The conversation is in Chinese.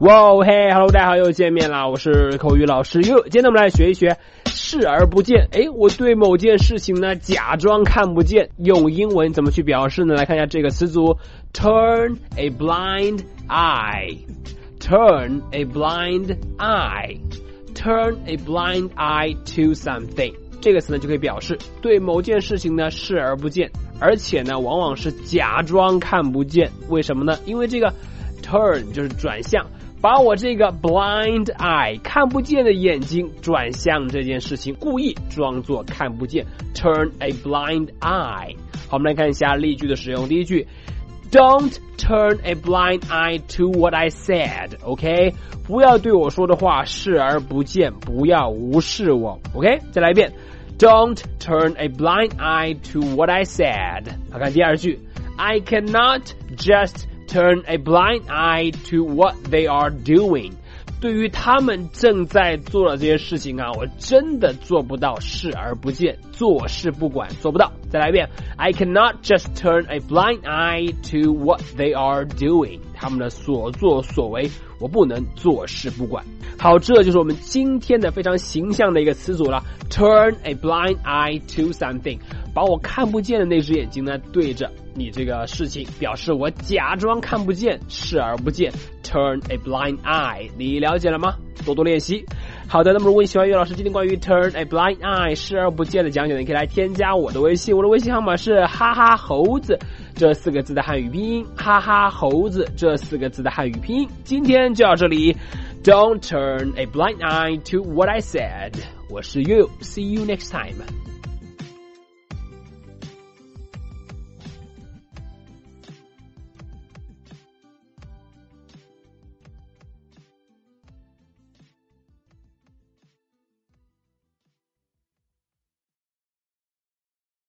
哇嘿 ，Hello， 大家好，又见面啦！我是口语老师又，今天我们来学一学视而不见。我对某件事情呢假装看不见，用英文怎么去表示呢？来看一下这个词组 ，turn a blind eye。Turn a blind eye。Turn a blind eye to something。这个词呢就可以表示对某件事情呢视而不见，而且呢往往是假装看不见。为什么呢？因为这个 turn 就是转向。把我这个 blind eye 看不见的眼睛转向这件事情，故意装作看不见 turn a blind eye。 好，我们来看一下例句的使用。第一句 Don't turn a blind eye to what I said. OK， 不要对我说的话视而不见，不要无视我。 OK， 再来一遍 Don't turn a blind eye to what I said。 好，看第二句 I cannot just turn a blind eye to what they are doing。 对于他们正在做的这些事情啊，我真的做不到视而不见，坐视不管，做不到。再来一遍 I cannot just turn a blind eye to what they are doing。 他们的所作所为我不能坐视不管。好，这就是我们今天的非常形象的一个词组了， turn a blind eye to something。 把我看不见的那只眼睛呢对着你这个事情，表示我假装看不见，视而不见 turn a blind eye。 你了解了吗？多多练习。好的，那么如果你喜欢岳老师今天关于 turn a blind eye 视而不见的讲解，你可以来添加我的微信，我的微信号码是哈哈猴子这4个字的汉语拼音，哈哈猴子这4个字的汉语拼音。今天就到这里， Don't turn a blind eye to what I said。 我是 You， See you next time。